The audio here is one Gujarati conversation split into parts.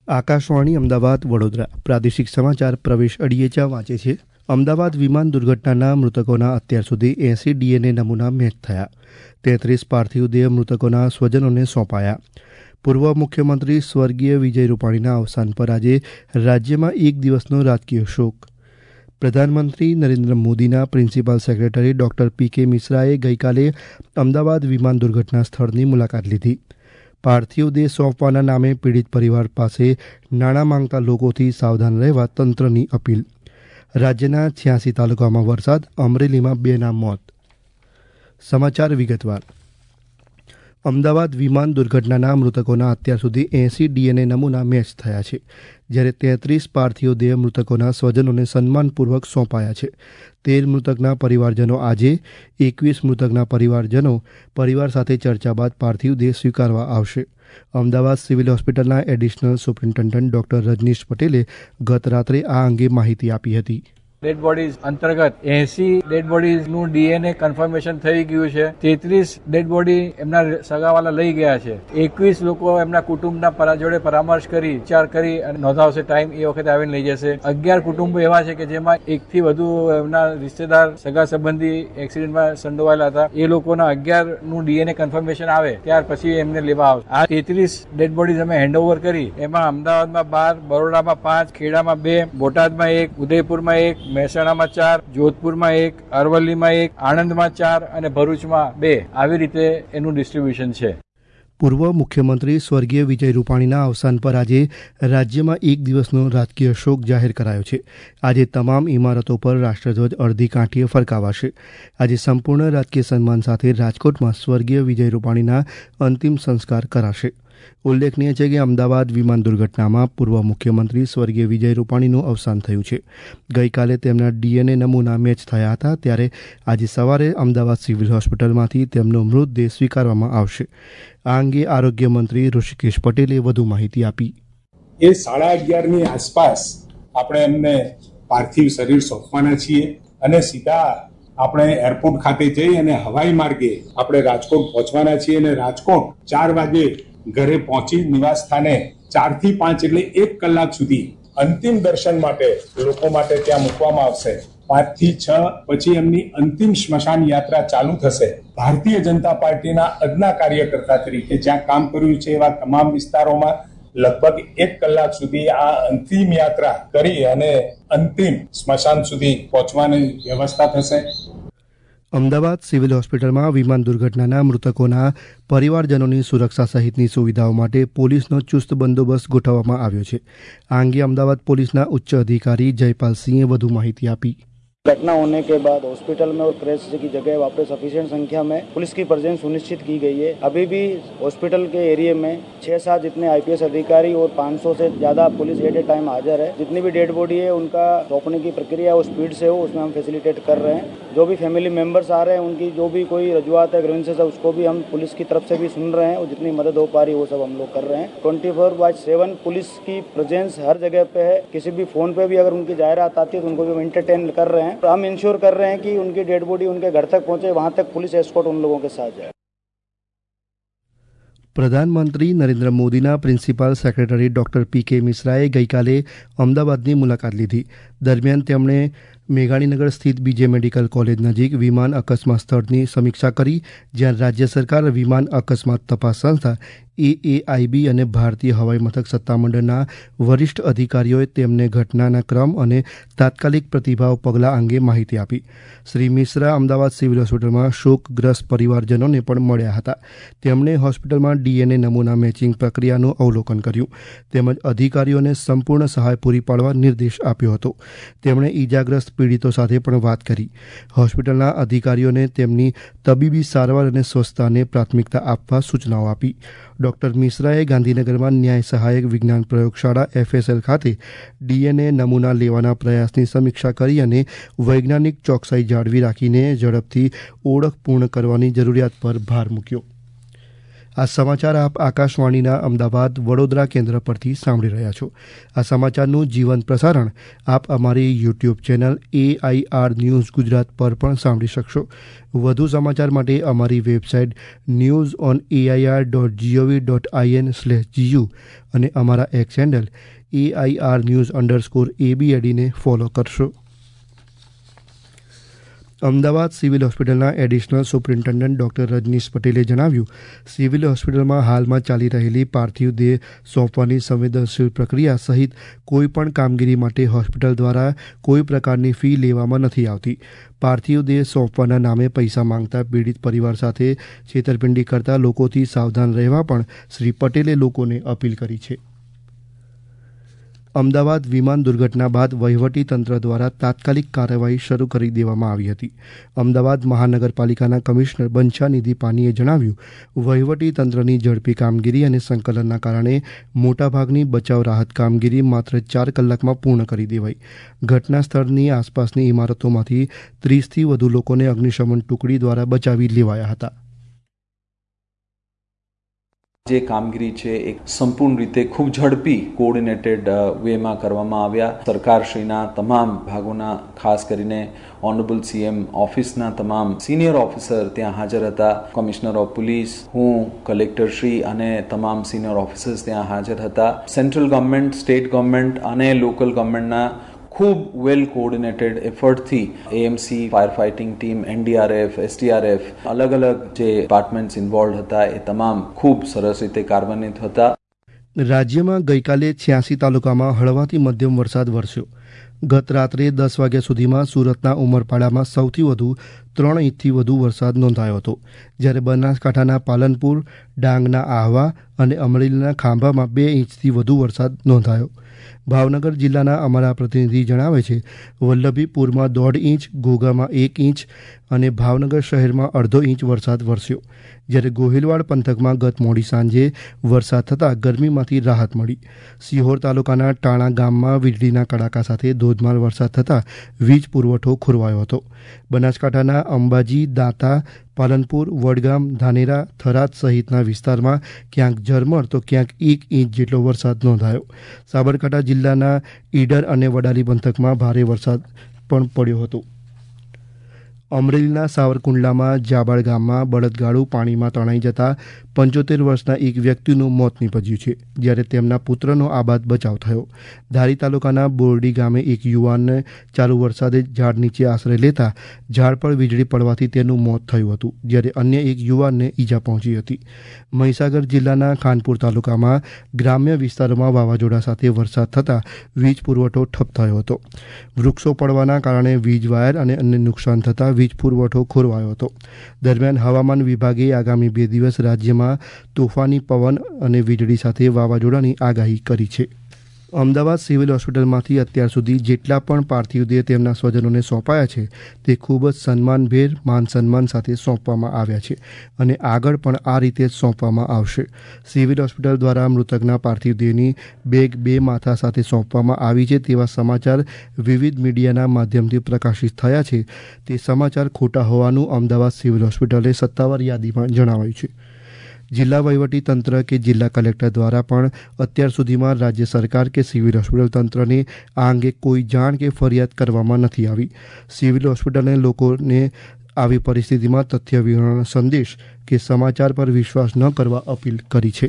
આકાશવાણી અમદાવાદ વડોદરા પ્રાદેશિક સમાચાર પ્રવેશ અડિયેચા વાંચે છે। અમદાવાદ વિમાન દુર્ઘટનાના મૃતકોના અત્યાર સુધી 80 ડીએનએ નમૂના મેચ થયા। 33 પાર્થિવ દેહ મૃતકોના સ્વજનોને સોંપાયા। પૂર્વ મુખ્યમંત્રી સ્વર્ગીય વિજય રૂપાણીના અવસાન પર આજે રાજ્યમાં એક દિવસનો રાજકીય શોક। પ્રધાનમંત્રી નરેન્દ્ર મોદીના પ્રિન્સિપાલ સેક્રેટરી ડોક્ટર પી.કે. મિશ્રાએ ગઈકાલે અમદાવાદ વિમાન દુર્ઘટના સ્થળની મુલાકાત લીધી। પાર્થિવ દેહ સોંપવાના નામે પીડિત પરિવાર પાસે નાણાં માંગતા લોકોથી સાવધાન રહેવા તંત્રની અપીલ। રાજ્યના 86 તાલુકામાં વરસાદ, અમરેલીમાં 2ના મોત। સમાચાર વિગતવાર। અમદાવાદ વિમાન દુર્ઘટનાના મૃતકોના અત્યાર સુધી 80 ડીએનએ નમૂના મેચ થયા છે, જ્યારે 33 પાર્થિવ દેહ મૃતકોના સ્વજનોને સન્માનપૂર્વક સોંપાયા છે। 13 મૃતકના પરિવારજનો આજે, 21 મૃતકના પરિવારજનો પરિવાર સાથે ચર્ચા બાદ પાર્થિવ દેહ સ્વીકારવા આવશે। અમદાવાદ સિવિલ હોસ્પિટલના એડિશનલ સુપ્રિન્ટેન્ડન્ટ ડોક્ટર રજનીશ પટેલે ગત રાત્રે આ અંગે માહિતી આપી હતી। ડેડ બોડીઝ અંતર્ગત 80 ડેડ બોડીઝનું ડીએનએ કન્ફર્મેશન થઈ ગયું છે। 33 ડેડ બોડી એમના સગાવાલા લઈ ગયા છે। 21 લોકો એમના કુટુંબના જોડે પરામર્શ કરી વિચાર કરી અને નોંધાવશે ટાઈમ એ વખતે આવીને લઈ જશે। 11 કુટુંબો એવા છે કે જેમાં એકથી વધુ એમના રિશ્તેદાર સગા સંબંધી એક્સિડન્ટમાં સંડોવાયેલા હતા। એ લોકોના 11નું ડીએનએ કન્ફર્મેશન આવે ત્યાર પછી એમને લેવા આવશે। આ 33 ડેડ બોડીઝ અમે હેન્ડઓવર કરી, એમાં અમદાવાદમાં 12, બરોડામાં 5, ખેડામાં 2, બોટાદમાં 1, ઉદયપુરમાં 1, મહેસાણામાં 4, જોધપુરમાં 1, અરવલ્લીમાં 1, આણંદમાં 4 અને ભરૂચમાં 2 આવી રીતે એનું ડિસ્ટ્રીબ્યુશન છે। પૂર્વ મુખ્યમંત્રી સ્વર્ગીય વિજય રૂપાણીના અવસાન પર આજે રાજ્યમાં એક દિવસનો રાજકીય શોક જાહેર કરાયો છે। આજે તમામ ઇમારતો પર રાષ્ટ્રધ્વજ અડધી કાઠીએ ફરકાવાશે। આજે સંપૂર્ણ રાજકીય સન્માન સાથે રાજકોટમાં સ્વર્ગીય વિજય રૂપાણીના અંતિમ સંસ્કાર કરાશે। ઉલ્લેખનીય છે કે અમદાવાદ વિમાન દુર્ઘટનામાં પૂર્વ મુખ્યમંત્રી સ્વર્ગીય વિજય રૂપાણીનું અવસાન થયું છે। ગઈકાલે તેમના ડીએનએ નમૂના મેચ થયા હતા, ત્યારે આજે સવારે અમદાવાદ સિવિલ હોસ્પિટલમાંથી તેમનો મૃતદેહ સ્વીકારવામાં આવશે। આ અંગે આરોગ્ય મંત્રી ઋષિકેશ પટેલે વધુ માહિતી આપી। એ 11:30ની આસપાસ આપણે એમને પાર્થિવ શરીર સોંપવાના છીએ અને સીધા આપણે એરપોર્ટ ખાતે જઈ અને હવાઈ માર્ગે આપણે રાજકોટ પહોંચવાના છીએ અને રાજકોટ 4 વાગે ઘરે પહોંચી નિવાસ સ્થાને 4 થી 5 એટલે 1 કલાક સુધી અંતિમ દર્શન માટે લોકો માટે ત્યાં મૂકવામાં આવશે। 5 થી 6 પછી એમની અંતિમ સ્મશાન યાત્રા ચાલુ થશે। ભારતીય જનતા પાર્ટીના અદના કાર્યકર્તા તરીકે જ્યાં કામ કર્યું છે એવા તમામ વિસ્તારોમાં લગભગ 1 કલાક સુધી આ અંતિમ યાત્રા કરી અને અંતિમ સ્મશાન સુધી પહોંચવાની વ્યવસ્થા થશે। અમદાવાદ સિવિલ હોસ્પિટલમાં વિમાન દુર્ઘટનાના મૃતકોના પરિવારજનોની સુરક્ષા સહિતની સુવિધાઓ માટે પોલીસનો ચુસ્ત બંદોબસ્ત ગોઠવવામાં આવ્યો છે। આ અંગે અમદાવાદ પોલીસના ઉચ્ચ અધિકારી જયપાલ સિંહે વધુ માહિતી આપી। घटना होने के बाद हॉस्पिटल में और क्रेश की जगह वहाँ पे सफिशिएंट संख्या में पुलिस की प्रेजेंस सुनिश्चित की गई है। अभी भी हॉस्पिटल के एरिया में 6-7 जितने आईपीएस अधिकारी और 500 से ज़्यादा पुलिस एट ए टाइम हाजिर है। जितनी भी डेड बॉडी है उनका सौंपने की प्रक्रिया वो स्पीड से हो उसमें हम फैसिलिटेट कर रहे हैं। जो भी फैमिली मेम्बर्स आ रहे हैं उनकी जो भी कोई रजुआत है, ग्रीवेंसेस है, उसको भी हम पुलिस की तरफ से भी सुन रहे हैं और जितनी मदद हो पा रही है वो सब हम लोग कर रहे हैं। 24/7 पुलिस की प्रेजेंस हर जगह पे है। किसी भी फोन पे भी अगर उनकी जाहिरात आती है तो उनको भी हम एंटरटेन कर रहे हैं। तो हम इंश्योर कर रहे हैं कि उनकी डेड बॉडी उनके घर तक पहुंचे, वहां तक पुलिस एस्कॉर्ट उन लोगों के साथ जाए। પ્રધાનમંત્રી નરેન્દ્ર મોદીના પ્રિન્સિપાલ સેક્રેટરી ડોક્ટર પી.કે. મિશ્રાએ ગઈકાલે અમદાવાદની મુલાકાત લીધી। દરમિયાન તેમણે મેઘાણીનગર સ્થિત બીજે મેડિકલ કોલેજ નજીક વિમાન અકસ્માત સ્થળની સમીક્ષા કરી, જ્યાં રાજ્ય સરકાર, વિમાન અકસ્માત તપાસ સંસ્થા AAIB અને ભારતીય હવાઈ મથક સત્તામંડળના વરિષ્ઠ અધિકારીઓએ તેમને ઘટનાના ક્રમ અને તાત્કાલિક પ્રતિભાવ પગલાં અંગે માહિતી આપી। શ્રી મિશ્રા અમદાવાદ સિવિલ હોસ્પિટલમાં શોકગ્રસ્ત પરિવારજનોને પણ મળ્યા હતા। તેમણે હોસ્પિટલમાં ડીએનએ નમૂના મેચિંગ પ્રક્રિયાનું અવલોકન કર્યું, તેમજ અધિકારીઓને સંપૂર્ણ સહાય પૂરી પાડવા નિર્દેશ આપ્યો હતો। તેમણે ઈજાગ્રસ્ત પીડિતો સાથે પણ વાત કરી। હોસ્પિટલના અધિકારીઓને તેમની તબીબી સારવાર અને સ્વચ્છતાને પ્રાથમિકતા આપવા સૂચનાઓ આપી। ડોક્ટર મિશ્રાએ ગાંધીનગરમાં ન્યાય સહાયક વિજ્ઞાન પ્રયોગશાળા FSL ખાતે ડીએનએ નમૂના લેવાના પ્રયાસની સમીક્ષા કરી અને વૈજ્ઞાનિક ચોકસાઈ જાળવી રાખીને ઝડપથી ઓળખ પૂર્ણ કરવાની જરૂરિયાત પર ભાર મૂક્યો। આ સમાચાર આપ આકાશવાણીના અમદાવાદ વડોદરા કેન્દ્ર પરથી સાંભળી રહ્યા છો. આ સમાચારનું જીવંત પ્રસારણ આપ અમારી YouTube channel AIR news Gujarat પર પણ સાંભળી શકશો. વધુ સમાચાર માટે અમારી વેબસાઇટ newsonair.gov.in/gu અને અમારા એક્સ હેન્ડલ AIR_news_ABAD ને ફોલો કરશો. અમદાવાદ સિવિલ હોસ્પિટલના એડિશનલ સુપ્રિન્ટેન્ડન્ટ ડોક્ટર રજનીશ પટેલે જણાવ્યું, સિવિલ હોસ્પિટલમાં હાલમાં ચાલી રહેલી પાર્થિવ દેહ સોંપવાની સંવેદનશીલ પ્રક્રિયા સહિત કોઈપણ કામગીરી માટે હોસ્પિટલ દ્વારા કોઈ પ્રકારની ફી લેવામાં નથી આવતી. પાર્થિવ દેહ સોંપવાના નામે પૈસા માંગતા પીડિત પરિવાર સાથે છેતરપિંડી કરતા લોકોથી સાવધાન રહેવા પણ શ્રી પટેલે લોકોને અપીલ કરી છે. અમદાવાદ વિમાન દુર્ઘટના બાદ વહીવટીતંત્ર દ્વારા તાત્કાલિક કાર્યવાહી શરૂ કરી દેવામાં આવી હતી. અમદાવાદ મહાનગરપાલિકાના કમિશનર બંછાનિધિ પાનીએ જણાવ્યું, વહીવટીતંત્રની ઝડપી કામગીરી અને સંકલનના કારણે મોટાભાગની બચાવ રાહત કામગીરી માત્ર 4 કલાકમાં પૂર્ણ કરી દેવાઈ. ઘટના સ્થળની આસપાસની ઇમારતોમાંથી 30થી વધુ લોકોને અગ્નિશમન ટુકડી દ્વારા બચાવી લેવાયા હતા. જે કામગીરી છે એ સંપૂર્ણ રીતે ખૂબ ઝડપી કોઓર્ડિનેટેડ વેમાં કરવામાં આવ્યા. સરકારશ્રીના તમામ ભાગોના, ખાસ કરીને ઓનરેબલ CM ઓફિસના તમામ સિનિયર ઓફિસર ત્યાં હાજર હતા. કમિશનર ઓફ પોલીસ, હું, કલેક્ટરશ્રી અને તમામ સિનિયર ઓફિસર્સ ત્યાં હાજર હતા. સેન્ટ્રલ ગવર્મેન્ટ, સ્ટેટ ગવર્મેન્ટ અને લોકલ ગવર્મેન્ટના ખૂબ વેલ કોઓર્ડિનેટેડ એફર્ટથી AMC, fire fighting team, NDRF, SDRF, અલગ અલગ જે ડિપાર્ટમેન્ટ્સ ઇન્વોલ્વ હતા એ તમામ ખૂબ સરસ રીતે કાર્યાન્વિત હતા. રાજ્યમાં ગઈકાલે 86 તાલુકામાં હળવાથી મધ્યમ વરસાદ વરસ્યો. ગત રાત્રે 10 વાગ્યા સુધીમાં સુરતના ઉમરપાડામાં સૌથી વધુ 3 ઇંચથી વધુ વરસાદ નોંધાયો હતો, જ્યારે બનાસકાંઠાના પાલનપુર, ડાંગના આહવા અને અમરેલીના ખાંભામાં 2 ઇંચથી વધુ વરસાદ નોંધાયો. ભાવનગર જિલ્લાના અમારા પ્રતિનિધિ જણાવે છે, વલ્લભીપુરમાં 1.5 ઇંચ, ઘોઘામાં 1 ઇંચ અને ભાવનગર શહેરમાં 1/2 ઇંચ વરસાદ વરસ્યો, જ્યારે ગોહિલવાડ પંથકમાં ગત મોડી સાંજે વરસાદ થતાં ગરમીમાંથી રાહત મળી. સિહોર તાલુકાના ટાણા ગામમાં વીજળીના કડાકા સાથે ધોધમાર વરસાદ થતાં વીજ પુરવઠો ખોરવાયો હતો. બનાસકાંઠાના અંબાજી, દાંતા, પાલનપુર, વડગામ, ધાનેરા, થરાદ સહિતના વિસ્તારમાં ક્યાંક ઝરમર તો ક્યાંક 1 ઇંચ જેટલો વરસાદ નોંધાયો. સાબરકાંઠા જિલ્લાના ઈડર અને વડાલી પંથકમાં ભારે વરસાદ પણ પડ્યો હતો. અમરેલીના સાવરકુંડલામાં જાબાળ ગામમાં બળદગાડું પાણીમાં તણાઈ જતા 75 વર્ષના એક વ્યક્તિનું મોત નીપજ્યું છે, જ્યારે તેમના પુત્રનો આબાદ બચાવ થયો. ધારી તાલુકાના બોરડી ગામે એક યુવાનને ચાલુ વરસાદે ઝાડ નીચે આશ્રય લેતા ઝાડ પર વીજળી પડવાથી તેનું મોત થયું હતું, જ્યારે અન્ય એક યુવાનને ઈજા પહોંચી હતી. મહીસાગર જિલ્લાના ખાનપુર તાલુકામાં ગ્રામ્ય વિસ્તારોમાં વાવાઝોડા સાથે વરસાદ થતાં વીજ પુરવઠો ઠપ થયો હતો. વૃક્ષો પડવાના કારણે વીજ વાયર અને અન્ય નુકસાન થતાં વીજ પુરવઠો ખોરવાયો હતો. દરમિયાન હવામાન વિભાગે આગામી 2 દિવસ રાજ્યમાં તોફાની પવન અને વીજળી સાથે વાવાઝોડાની આગાહી કરી છે. અમદાવાદ સિવિલ હોસ્પિટલમાંથી અત્યાર સુધી જેટલા પણ પાર્થિવ દેહ તેમના સ્વજનોને સોંપાયા છે તે ખૂબ જ સન્માનભેર, માન સન્માન સાથે સોંપવામાં આવ્યા છે અને આગળ પણ આ રીતે જ સોંપવામાં આવશે. સિવિલ હોસ્પિટલ દ્વારા મૃતકના પાર્થિવ દેહની બેગ 2 માથા સાથે સોંપવામાં આવી છે તેવા સમાચાર વિવિધ મીડિયાના માધ્યમથી પ્રકાશિત થયા છે. તે સમાચાર ખોટા હોવાનું અમદાવાદ સિવિલ હોસ્પિટલે સત્તાવાર યાદીમાં જણાવાયું છે. જિલ્લા વહીવટીતંત્ર કે જિલ્લા કલેક્ટર દ્વારા પણ અત્યાર સુધીમાં રાજ્ય સરકાર કે સિવિલ હોસ્પિટલ તંત્રને આ અંગે કોઈ જાણ કે ફરિયાદ કરવામાં નથી આવી. સિવિલ હોસ્પિટલને લોકોને આવી પરિસ્થિતિમાં તથ્ય વિહોણા સંદેશ કે સમાચાર પર વિશ્વાસ ન કરવા અપીલ કરી છે.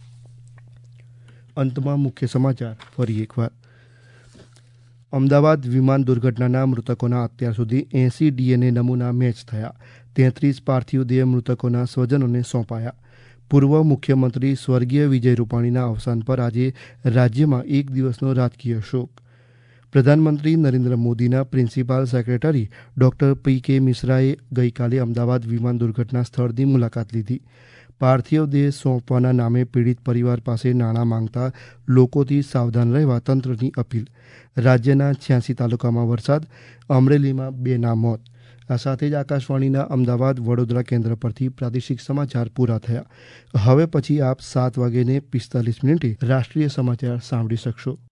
અંતમાં મુખ્ય સમાચાર ફરી એકવાર. અમદાવાદ વિમાન દુર્ઘટનાના મૃતકોના અત્યાર સુધી 80 DNA નમૂના મેચ થયા. 33 પાર્થિવ દેહ મૃતકોના સ્વજનોને સોંપાયા. પૂર્વ મુખ્યમંત્રી સ્વર્ગીય વિજય રૂપાણીના અવસાન પર આજે રાજ્યમાં 1 દિવસનો રાજકીય શોક. પ્રધાનમંત્રી નરેન્દ્ર મોદીના પ્રિન્સિપાલ સેક્રેટરી ડોક્ટર PK મિશ્રાએ ગઈકાલે અમદાવાદ વિમાન દુર્ઘટના સ્થળની મુલાકાત લીધી. પાર્થિવ દેહ સોંપવાના નામે પીડિત પરિવાર પાસે નાણાં માંગતા લોકોથી સાવધાન રહેવા તંત્રની અપીલ. રાજ્યના 86 તાલુકામાં વરસાદ, અમરેલીમાં 2ના મોત. આ સાથે જ આકાશવાણીના અમદાવાદ વડોદરા કેન્દ્ર પરથી પ્રાદેશિક સમાચાર પૂરા થયા. હવે પછી આપ 7:45 રાષ્ટ્રીય સમાચાર સાંભળી શકશો.